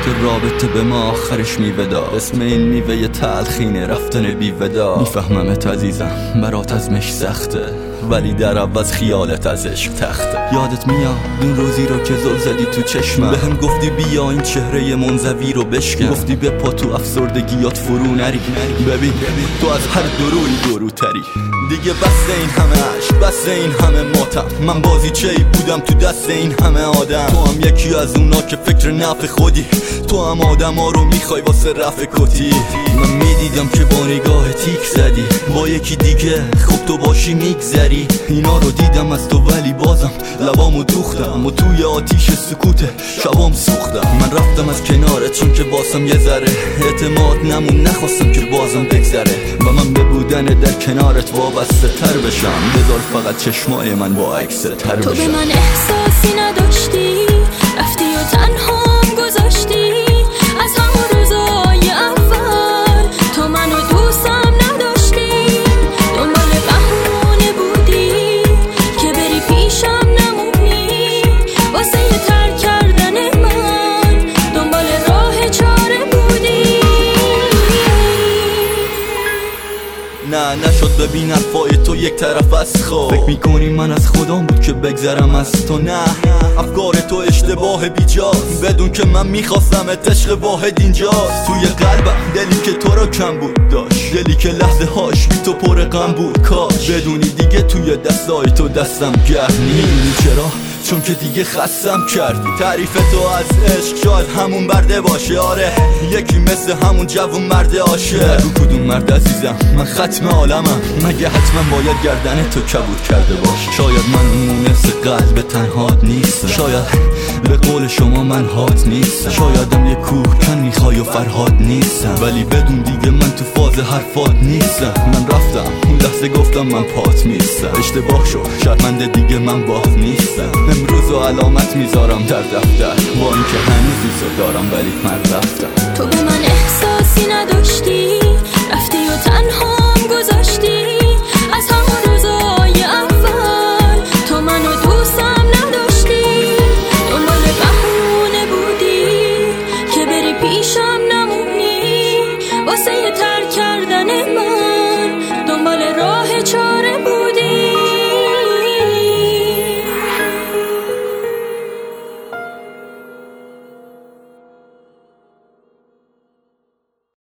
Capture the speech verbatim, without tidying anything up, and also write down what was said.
وقت رابطه به ما آخرش میوه داد. اسم این میوه یه تلخینه، رفتن بیودا. میفهممت عزیزم برات ازمش سخته، ولی در عوض خیالت از عشق تخته. یادت میاد اون روزی رو که زل زدی تو چشمم، به هم گفتی بیا این چهره منزوی رو بشکن، گفتی بپا تو افسردگیات فرو نری. ببین تو از هر دروی دروتری دیگه، بس این همه عشق، بس این همه ماتم. من بازی چه بودم تو دست این همه آدم. تو هم یکی از اونا که فکر نفع خودی، تو هم آدم ها رو میخوای واسه رفع کتی. من میدیدم که با نگاه تیک زدی با یکی دیگه، خب تو باشی میگذری. اینا رو دیدم از تو ولی بازم لبامو دوختم و توی آتیش سکوت شبام سوختم. من رفتم از کنارت چون که باسم یه ذره اعتماد نمون، نخواستم که بازم بگذره و من به بودن در کنارت وابسته تر بشم. بذار فقط چشمای من با عکس تر بشم. تو به من احساسی نداشتی، رفتی و تنها گذاشتی. از همون روزای اول تو منو دوستم نداشتی، دنبال بهونه بودی که بری پیشم نمونی. واسه یه ترک کردن من دنبال راه چاره بودی. نه نشد ببین حرفای تو یک طرف از خواب. فکر میکنی من از خودم بود که بگذرم از تو؟ نه افکار تو اشتباه بیجاست، بدون که من میخواستم عشق واحد اینجاست. توی قلبم دلی که تو را کم بود داشت، دلی که لحظه هاش بی تو پر غم بود. کاش بدونی دیگه توی دستای تو دستم گرم نیست. چرا؟ چون که دیگه خستم کردی. تعریف تو از عشق شاید همون برده باشه، آره یکی مثل همون جوون مرد عاشق. رو کدوم مرد عزیزم من ختم عالمم، مگه حتما باید گردن تو کبود کرده باشه؟ شاید من اون مونس قلب تنهات نیستم، شاید به قول شما من هات نیستم، شایدم یه کوه کن میخوای و فرهاد نیستم، ولی بدون دیگه من تو فاز حرفات نیستم. من رفتم اون لحظه گفتم من پات نیستم، اشتباه شد شرمنده دیگه من بات نیستم. امروز و علامت میذارم در دفتر با اینکه هنوز دوست دارم ولی من رفتم. تو به من احساسی نداشتی،